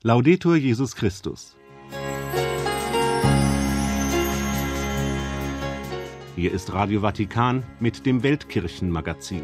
Laudetur Jesus Christus. Hier ist Radio Vatikan mit dem Weltkirchenmagazin.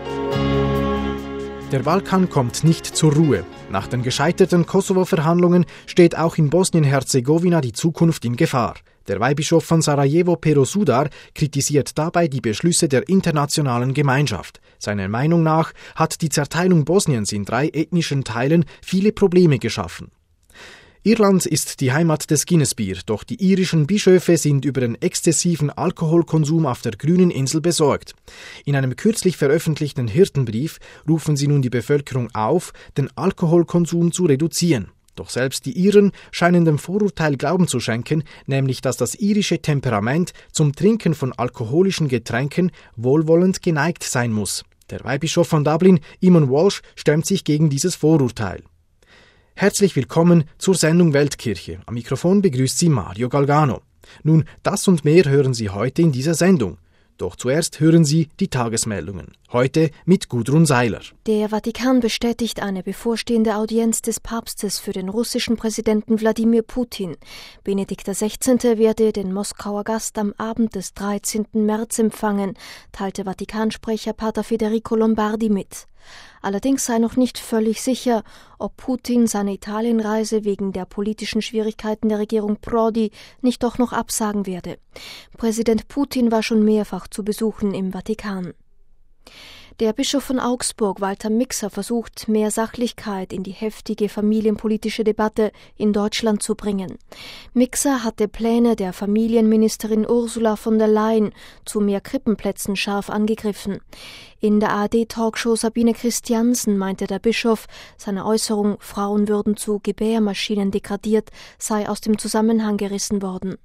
Der Balkan kommt nicht zur Ruhe. Nach den gescheiterten Kosovo-Verhandlungen steht auch in Bosnien-Herzegowina die Zukunft in Gefahr. Der Weihbischof von Sarajevo, Pero Sudar, kritisiert dabei die Beschlüsse der internationalen Gemeinschaft. Seiner Meinung nach hat die Zerteilung Bosniens in 3 ethnischen Teilen viele Probleme geschaffen. Irland ist die Heimat des Guinness-Bier, doch die irischen Bischöfe sind über den exzessiven Alkoholkonsum auf der grünen Insel besorgt. In einem kürzlich veröffentlichten Hirtenbrief rufen sie nun die Bevölkerung auf, den Alkoholkonsum zu reduzieren. Doch selbst die Iren scheinen dem Vorurteil Glauben zu schenken, nämlich dass das irische Temperament zum Trinken von alkoholischen Getränken wohlwollend geneigt sein muss. Der Weihbischof von Dublin, Eamon Walsh, stemmt sich gegen dieses Vorurteil. Herzlich willkommen zur Sendung Weltkirche. Am Mikrofon begrüßt Sie Mario Galgano. Nun, das und mehr hören Sie heute in dieser Sendung. Doch zuerst hören Sie die Tagesmeldungen. Heute mit Gudrun Seiler. Der Vatikan bestätigt eine bevorstehende Audienz des Papstes für den russischen Präsidenten Wladimir Putin. Benedikt XVI. Werde den Moskauer Gast am Abend des 13. März empfangen, teilte Vatikansprecher Pater Federico Lombardi mit. Allerdings sei noch nicht völlig sicher, ob Putin seine Italienreise wegen der politischen Schwierigkeiten der Regierung Prodi nicht doch noch absagen werde. Präsident Putin war schon mehrfach zu Besuchen im Vatikan. Der Bischof von Augsburg, Walter Mixer, versucht, mehr Sachlichkeit in die heftige familienpolitische Debatte in Deutschland zu bringen. Mixer hatte Pläne der Familienministerin Ursula von der Leyen zu mehr Krippenplätzen scharf angegriffen. In der ARD-Talkshow Sabine Christiansen meinte der Bischof, seine Äußerung, Frauen würden zu Gebärmaschinen degradiert, sei aus dem Zusammenhang gerissen worden.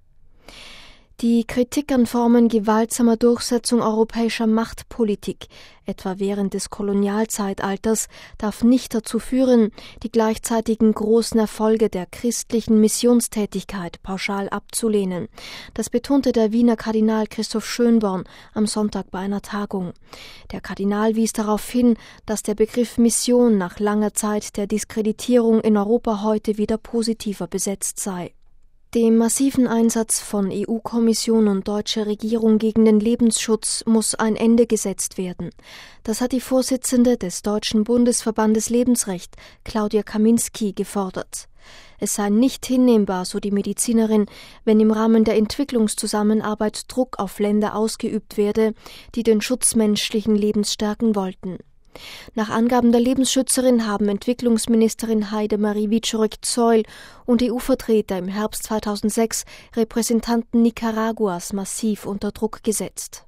Die Kritik an Formen gewaltsamer Durchsetzung europäischer Machtpolitik, etwa während des Kolonialzeitalters, darf nicht dazu führen, die gleichzeitigen großen Erfolge der christlichen Missionstätigkeit pauschal abzulehnen. Das betonte der Wiener Kardinal Christoph Schönborn am Sonntag bei einer Tagung. Der Kardinal wies darauf hin, dass der Begriff Mission nach langer Zeit der Diskreditierung in Europa heute wieder positiver besetzt sei. Dem massiven Einsatz von EU-Kommission und deutscher Regierung gegen den Lebensschutz muss ein Ende gesetzt werden. Das hat die Vorsitzende des Deutschen Bundesverbandes Lebensrecht, Claudia Kaminski, gefordert. Es sei nicht hinnehmbar, so die Medizinerin, wenn im Rahmen der Entwicklungszusammenarbeit Druck auf Länder ausgeübt werde, die den Schutz menschlichen Lebens stärken wollten. Nach Angaben der Lebensschützerin haben Entwicklungsministerin Heidemarie Wieczorek-Zeul und EU-Vertreter im Herbst 2006 Repräsentanten Nicaraguas massiv unter Druck gesetzt.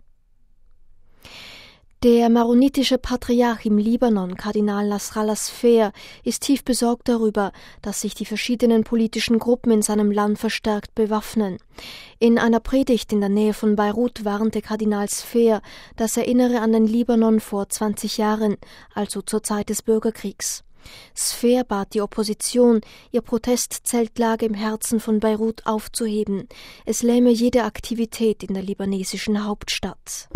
Der maronitische Patriarch im Libanon, Kardinal Nasrallah Sfer, ist tief besorgt darüber, dass sich die verschiedenen politischen Gruppen in seinem Land verstärkt bewaffnen. In einer Predigt in der Nähe von Beirut warnte Kardinal Sfer, das erinnere an den Libanon vor 20 Jahren, also zur Zeit des Bürgerkriegs. Sfer bat die Opposition, ihr Protestzeltlager im Herzen von Beirut aufzuheben. Es lähme jede Aktivität in der libanesischen Hauptstadt.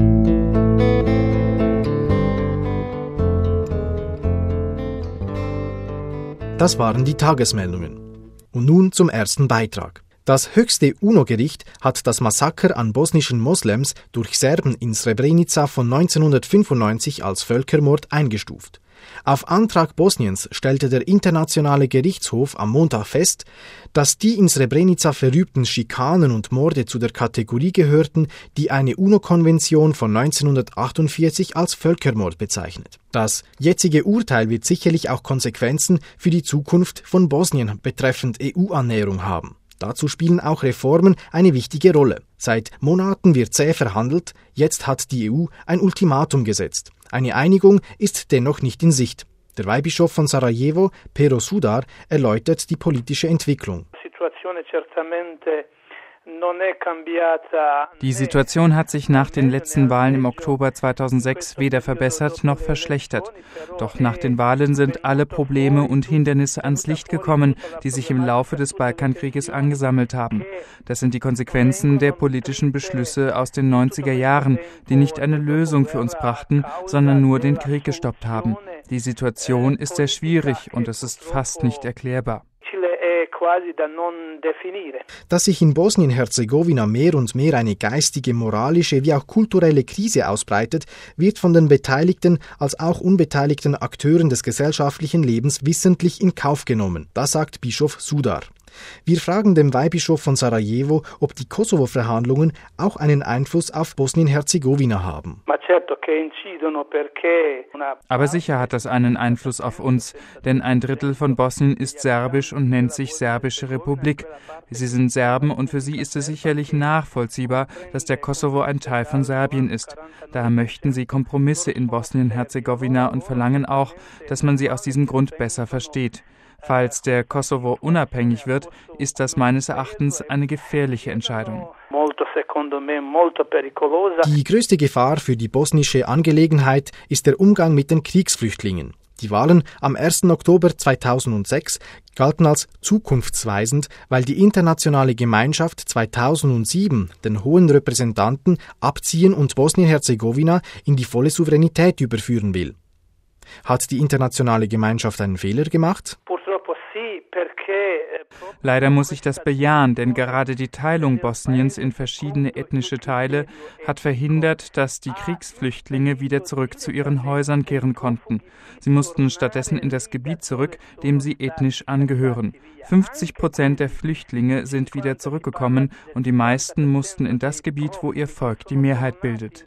Das waren die Tagesmeldungen. Und nun zum ersten Beitrag. Das höchste UNO-Gericht hat das Massaker an bosnischen Moslems durch Serben in Srebrenica von 1995 als Völkermord eingestuft. Auf Antrag Bosniens stellte der Internationale Gerichtshof am Montag fest, dass die in Srebrenica verübten Schikanen und Morde zu der Kategorie gehörten, die eine UNO-Konvention von 1948 als Völkermord bezeichnet. Das jetzige Urteil wird sicherlich auch Konsequenzen für die Zukunft von Bosnien betreffend EU-Annäherung haben. Dazu spielen auch Reformen eine wichtige Rolle. Seit Monaten wird zäh verhandelt, jetzt hat die EU ein Ultimatum gesetzt. Eine Einigung ist dennoch nicht in Sicht. Der Weihbischof von Sarajevo, Pero Sudar, erläutert die politische Entwicklung. Die Situation hat sich nach den letzten Wahlen im Oktober 2006 weder verbessert noch verschlechtert. Doch nach den Wahlen sind alle Probleme und Hindernisse ans Licht gekommen, die sich im Laufe des Balkankrieges angesammelt haben. Das sind die Konsequenzen der politischen Beschlüsse aus den 90er Jahren, die nicht eine Lösung für uns brachten, sondern nur den Krieg gestoppt haben. Die Situation ist sehr schwierig und es ist fast nicht erklärbar. Dass sich in Bosnien-Herzegowina mehr und mehr eine geistige, moralische wie auch kulturelle Krise ausbreitet, wird von den beteiligten als auch unbeteiligten Akteuren des gesellschaftlichen Lebens wissentlich in Kauf genommen. Das sagt Bischof Sudar. Wir fragen den Weihbischof von Sarajevo, ob die Kosovo-Verhandlungen auch einen Einfluss auf Bosnien-Herzegowina haben. Aber sicher hat das einen Einfluss auf uns, denn 1/3 von Bosnien ist serbisch und nennt sich Serbische Republik. Sie sind Serben und für sie ist es sicherlich nachvollziehbar, dass der Kosovo ein Teil von Serbien ist. Daher möchten sie Kompromisse in Bosnien-Herzegowina und verlangen auch, dass man sie aus diesem Grund besser versteht. Falls der Kosovo unabhängig wird, ist das meines Erachtens eine gefährliche Entscheidung. Die größte Gefahr für die bosnische Angelegenheit ist der Umgang mit den Kriegsflüchtlingen. Die Wahlen am 1. Oktober 2006 galten als zukunftsweisend, weil die internationale Gemeinschaft 2007 den hohen Repräsentanten abziehen und Bosnien-Herzegowina in die volle Souveränität überführen will. Hat die internationale Gemeinschaft einen Fehler gemacht? Leider muss ich das bejahen, denn gerade die Teilung Bosniens in verschiedene ethnische Teile hat verhindert, dass die Kriegsflüchtlinge wieder zurück zu ihren Häusern kehren konnten. Sie mussten stattdessen in das Gebiet zurück, dem sie ethnisch angehören. 50% der Flüchtlinge sind wieder zurückgekommen und die meisten mussten in das Gebiet, wo ihr Volk die Mehrheit bildet.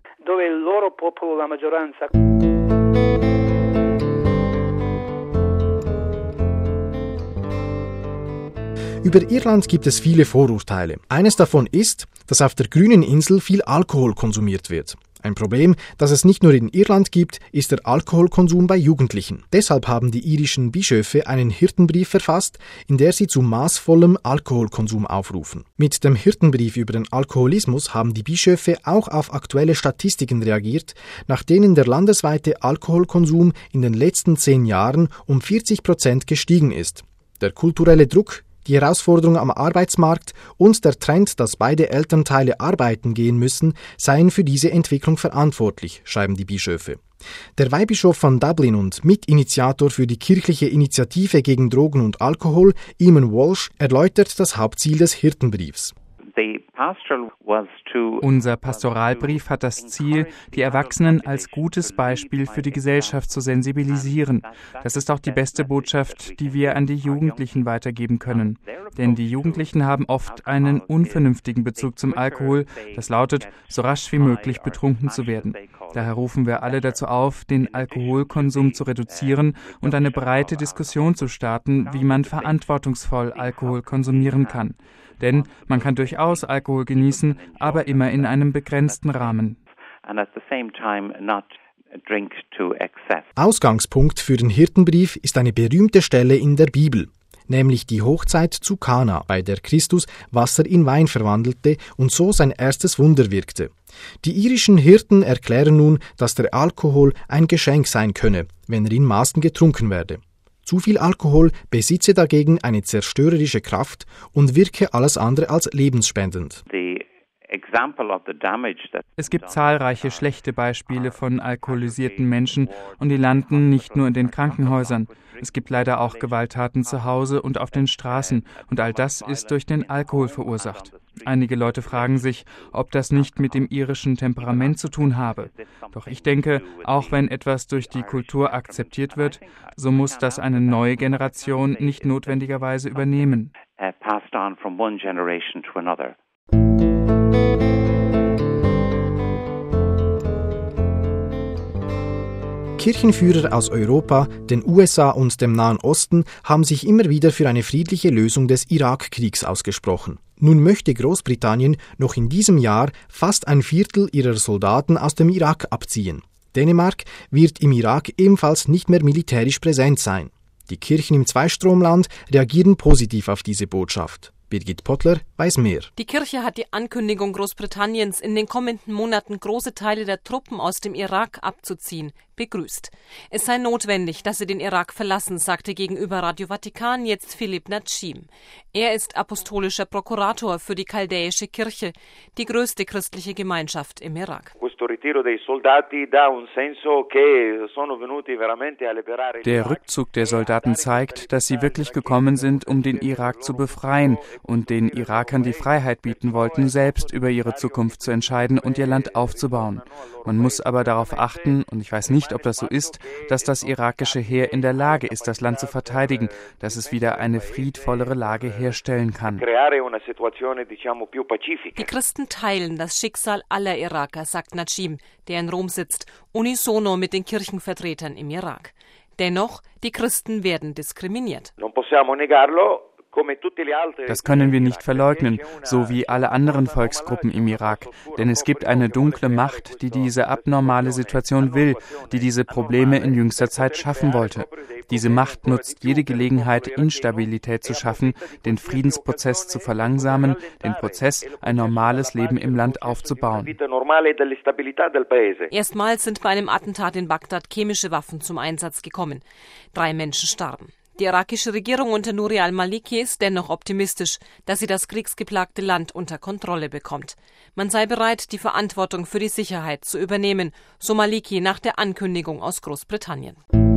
Über Irland gibt es viele Vorurteile. Eines davon ist, dass auf der grünen Insel viel Alkohol konsumiert wird. Ein Problem, das es nicht nur in Irland gibt, ist der Alkoholkonsum bei Jugendlichen. Deshalb haben die irischen Bischöfe einen Hirtenbrief verfasst, in der sie zu maßvollem Alkoholkonsum aufrufen. Mit dem Hirtenbrief über den Alkoholismus haben die Bischöfe auch auf aktuelle Statistiken reagiert, nach denen der landesweite Alkoholkonsum in den letzten 10 Jahren um 40% gestiegen ist. Der kulturelle Druck, die Herausforderung am Arbeitsmarkt und der Trend, dass beide Elternteile arbeiten gehen müssen, seien für diese Entwicklung verantwortlich, schreiben die Bischöfe. Der Weihbischof von Dublin und Mitinitiator für die kirchliche Initiative gegen Drogen und Alkohol, Eamon Walsh, erläutert das Hauptziel des Hirtenbriefs. Unser Pastoralbrief hat das Ziel, die Erwachsenen als gutes Beispiel für die Gesellschaft zu sensibilisieren. Das ist auch die beste Botschaft, die wir an die Jugendlichen weitergeben können. Denn die Jugendlichen haben oft einen unvernünftigen Bezug zum Alkohol. Das lautet, so rasch wie möglich betrunken zu werden. Daher rufen wir alle dazu auf, den Alkoholkonsum zu reduzieren und eine breite Diskussion zu starten, wie man verantwortungsvoll Alkohol konsumieren kann. Denn man kann durchaus Alkohol genießen, aber immer in einem begrenzten Rahmen. Ausgangspunkt für den Hirtenbrief ist eine berühmte Stelle in der Bibel, nämlich die Hochzeit zu Kana, bei der Christus Wasser in Wein verwandelte und so sein erstes Wunder wirkte. Die irischen Hirten erklären nun, dass der Alkohol ein Geschenk sein könne, wenn er in Maßen getrunken werde. Zu viel Alkohol besitze dagegen eine zerstörerische Kraft und wirke alles andere als lebensspendend. Es gibt zahlreiche schlechte Beispiele von alkoholisierten Menschen und die landen nicht nur in den Krankenhäusern. Es gibt leider auch Gewalttaten zu Hause und auf den Straßen und all das ist durch den Alkohol verursacht. Einige Leute fragen sich, ob das nicht mit dem irischen Temperament zu tun habe. Doch ich denke, auch wenn etwas durch die Kultur akzeptiert wird, so muss das eine neue Generation nicht notwendigerweise übernehmen. Kirchenführer aus Europa, den USA und dem Nahen Osten haben sich immer wieder für eine friedliche Lösung des Irakkriegs ausgesprochen. Nun möchte Großbritannien noch in diesem Jahr fast 1/4 ihrer Soldaten aus dem Irak abziehen. Dänemark wird im Irak ebenfalls nicht mehr militärisch präsent sein. Die Kirchen im Zweistromland reagieren positiv auf diese Botschaft. Birgit Pottler weiß mehr. Die Kirche hat die Ankündigung Großbritanniens, in den kommenden Monaten große Teile der Truppen aus dem Irak abzuziehen, begrüßt. Es sei notwendig, dass sie den Irak verlassen, sagte gegenüber Radio Vatikan jetzt Philipp Natschim. Er ist apostolischer Prokurator für die chaldäische Kirche, die größte christliche Gemeinschaft im Irak. Der Rückzug der Soldaten zeigt, dass sie wirklich gekommen sind, um den Irak zu befreien und den Irakern die Freiheit bieten wollten, selbst über ihre Zukunft zu entscheiden und ihr Land aufzubauen. Man muss aber darauf achten, und ich weiß nicht, ob das so ist, dass das irakische Heer in der Lage ist, das Land zu verteidigen, dass es wieder eine friedvollere Lage herstellen kann. Die Christen teilen das Schicksal aller Iraker, sagt Natschim, der in Rom sitzt, unisono mit den Kirchenvertretern im Irak. Dennoch, die Christen werden diskriminiert. Das können wir nicht verleugnen, so wie alle anderen Volksgruppen im Irak. Denn es gibt eine dunkle Macht, die diese abnormale Situation will, die diese Probleme in jüngster Zeit schaffen wollte. Diese Macht nutzt jede Gelegenheit, Instabilität zu schaffen, den Friedensprozess zu verlangsamen, den Prozess, ein normales Leben im Land aufzubauen. Erstmals sind bei einem Attentat in Bagdad chemische Waffen zum Einsatz gekommen. 3 Menschen starben. Die irakische Regierung unter Nouri al-Maliki ist dennoch optimistisch, dass sie das kriegsgeplagte Land unter Kontrolle bekommt. Man sei bereit, die Verantwortung für die Sicherheit zu übernehmen, so Maliki nach der Ankündigung aus Großbritannien.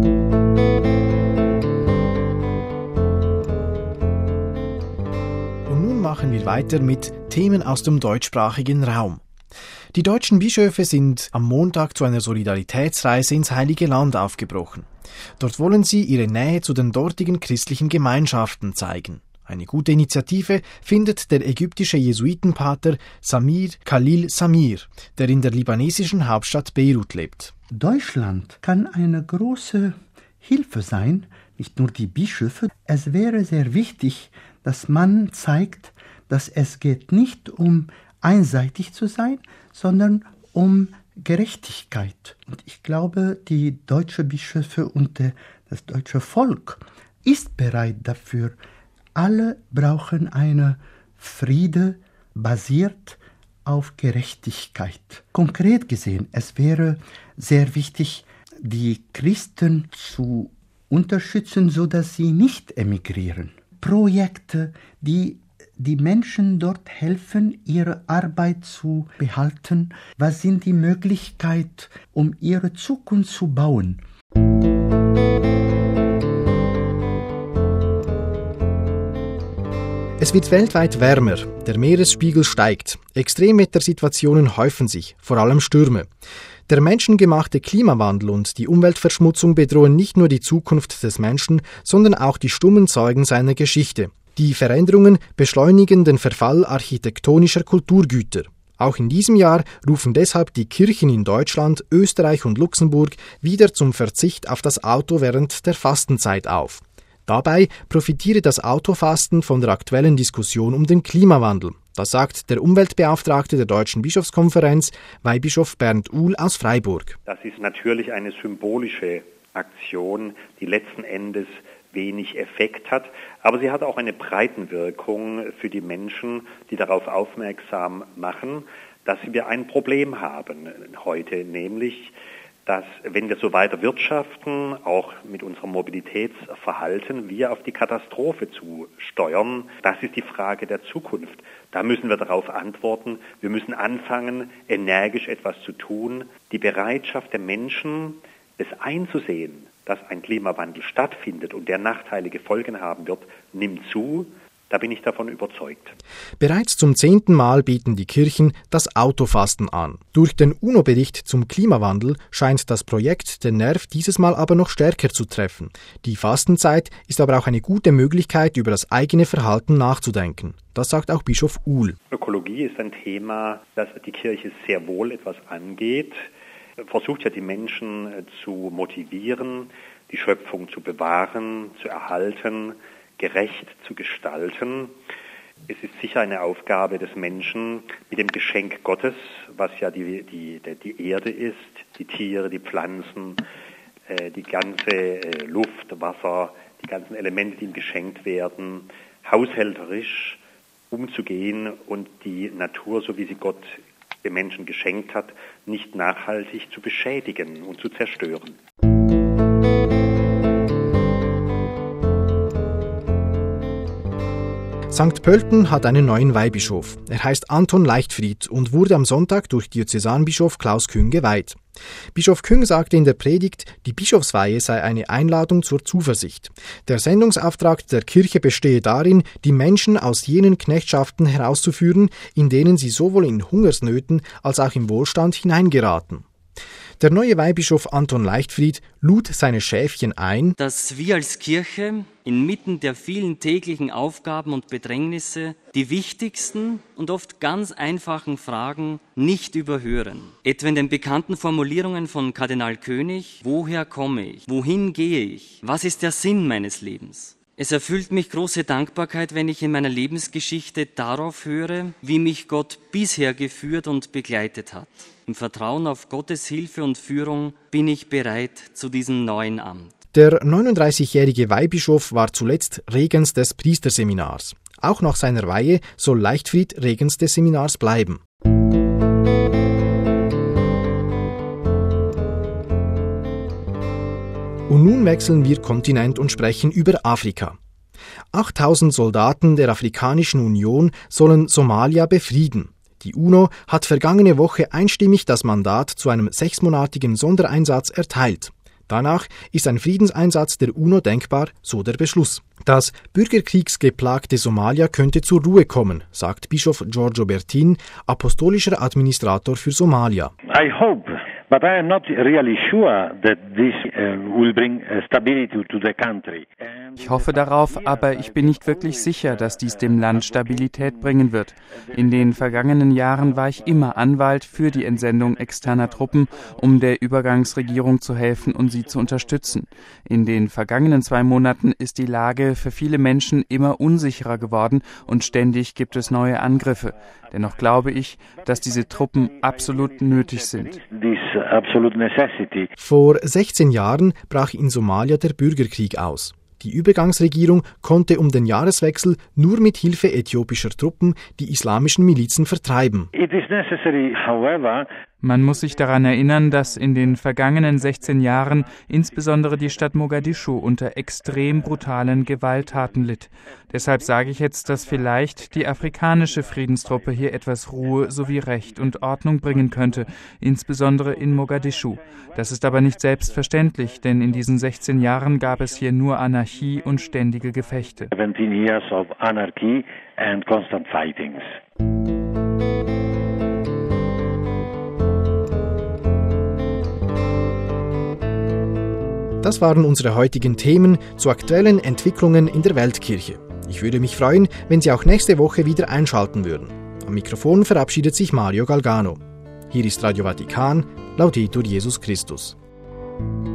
Und nun machen wir weiter mit Themen aus dem deutschsprachigen Raum. Die deutschen Bischöfe sind am Montag zu einer Solidaritätsreise ins Heilige Land aufgebrochen. Dort wollen sie ihre Nähe zu den dortigen christlichen Gemeinschaften zeigen. Eine gute Initiative findet der ägyptische Jesuitenpater Samir Khalil Samir, der in der libanesischen Hauptstadt Beirut lebt. Deutschland kann eine große Hilfe sein, nicht nur die Bischöfe. Es wäre sehr wichtig, dass man zeigt, dass es geht nicht um einseitig zu sein, sondern um Gerechtigkeit. Und ich glaube, die deutschen Bischöfe und das deutsche Volk ist bereit dafür. Alle brauchen eine Friede basiert auf Gerechtigkeit. Konkret gesehen, es wäre sehr wichtig, die Christen zu unterstützen, sodass sie nicht emigrieren. Projekte, die Menschen dort helfen, ihre Arbeit zu behalten. Was sind die Möglichkeiten, um ihre Zukunft zu bauen? Es wird weltweit wärmer, der Meeresspiegel steigt, Extremwettersituationen häufen sich, vor allem Stürme. Der menschengemachte Klimawandel und die Umweltverschmutzung bedrohen nicht nur die Zukunft des Menschen, sondern auch die stummen Zeugen seiner Geschichte. Die Veränderungen beschleunigen den Verfall architektonischer Kulturgüter. Auch in diesem Jahr rufen deshalb die Kirchen in Deutschland, Österreich und Luxemburg wieder zum Verzicht auf das Auto während der Fastenzeit auf. Dabei profitiere das Autofasten von der aktuellen Diskussion um den Klimawandel. Das sagt der Umweltbeauftragte der Deutschen Bischofskonferenz, Weihbischof Bernd Uhl aus Freiburg. Das ist natürlich eine symbolische Aktion, die letzten Endes wenig Effekt hat, aber sie hat auch eine Breitenwirkung für die Menschen, die darauf aufmerksam machen, dass wir ein Problem haben heute, nämlich, dass wenn wir so weiter wirtschaften, auch mit unserem Mobilitätsverhalten, wir auf die Katastrophe zu steuern. Das ist die Frage der Zukunft. Da müssen wir darauf antworten. Wir müssen anfangen, energisch etwas zu tun. Die Bereitschaft der Menschen, es einzusehen, dass ein Klimawandel stattfindet und der nachteilige Folgen haben wird, nimmt zu. Da bin ich davon überzeugt. Bereits zum 10. Mal bieten die Kirchen das Autofasten an. Durch den UNO-Bericht zum Klimawandel scheint das Projekt den Nerv dieses Mal aber noch stärker zu treffen. Die Fastenzeit ist aber auch eine gute Möglichkeit, über das eigene Verhalten nachzudenken. Das sagt auch Bischof Uhl. Ökologie ist ein Thema, das die Kirche sehr wohl etwas angeht. Versucht ja die Menschen zu motivieren, die Schöpfung zu bewahren, zu erhalten, gerecht zu gestalten. Es ist sicher eine Aufgabe des Menschen mit dem Geschenk Gottes, was ja die Erde ist, die Tiere, die Pflanzen, die ganze Luft, Wasser, die ganzen Elemente, die ihm geschenkt werden, haushälterisch umzugehen und die Natur, so wie sie Gott dem Menschen geschenkt hat, nicht nachhaltig zu beschädigen und zu zerstören. St. Pölten hat einen neuen Weihbischof. Er heißt Anton Leichtfried und wurde am Sonntag durch Diözesanbischof Klaus Küng geweiht. Bischof Küng sagte in der Predigt, die Bischofsweihe sei eine Einladung zur Zuversicht. Der Sendungsauftrag der Kirche bestehe darin, die Menschen aus jenen Knechtschaften herauszuführen, in denen sie sowohl in Hungersnöten als auch im Wohlstand hineingeraten. Der neue Weihbischof Anton Leichtfried lud seine Schäfchen ein, dass wir als Kirche inmitten der vielen täglichen Aufgaben und Bedrängnisse die wichtigsten und oft ganz einfachen Fragen nicht überhören. Etwa in den bekannten Formulierungen von Kardinal König: Woher komme ich? Wohin gehe ich? Was ist der Sinn meines Lebens? Es erfüllt mich große Dankbarkeit, wenn ich in meiner Lebensgeschichte darauf höre, wie mich Gott bisher geführt und begleitet hat. Im Vertrauen auf Gottes Hilfe und Führung bin ich bereit zu diesem neuen Amt. Der 39-jährige Weihbischof war zuletzt Regens des Priesterseminars. Auch nach seiner Weihe soll Leichtfried Regens des Seminars bleiben. Und nun wechseln wir Kontinent und sprechen über Afrika. 8000 Soldaten der Afrikanischen Union sollen Somalia befrieden. Die UNO hat vergangene Woche einstimmig das Mandat zu einem 6-monatigen Sondereinsatz erteilt. Danach ist ein Friedenseinsatz der UNO denkbar, so der Beschluss. Das bürgerkriegsgeplagte Somalia könnte zur Ruhe kommen, sagt Bischof Giorgio Bertin, apostolischer Administrator für Somalia. I hope, but I am not really sure that this will bring stability to the country. Ich hoffe darauf, aber ich bin nicht wirklich sicher, dass dies dem Land Stabilität bringen wird. In den vergangenen Jahren war ich immer Anwalt für die Entsendung externer Truppen, um der Übergangsregierung zu helfen und sie zu unterstützen. In den vergangenen 2 Monaten ist die Lage für viele Menschen immer unsicherer geworden und ständig gibt es neue Angriffe. Dennoch glaube ich, dass diese Truppen absolut nötig sind. Vor 16 Jahren brach in Somalia der Bürgerkrieg aus. Die Übergangsregierung konnte um den Jahreswechsel nur mit Hilfe äthiopischer Truppen die islamischen Milizen vertreiben. Man muss sich daran erinnern, dass in den vergangenen 16 Jahren insbesondere die Stadt Mogadischu unter extrem brutalen Gewalttaten litt. Deshalb sage ich jetzt, dass vielleicht die afrikanische Friedenstruppe hier etwas Ruhe sowie Recht und Ordnung bringen könnte, insbesondere in Mogadischu. Das ist aber nicht selbstverständlich, denn in diesen 16 Jahren gab es hier nur Anarchie und ständige Gefechte. 17 years of anarchy and constant fightings. Das waren unsere heutigen Themen zu aktuellen Entwicklungen in der Weltkirche. Ich würde mich freuen, wenn Sie auch nächste Woche wieder einschalten würden. Am Mikrofon verabschiedet sich Mario Galgano. Hier ist Radio Vatikan, Laudetur Jesus Christus.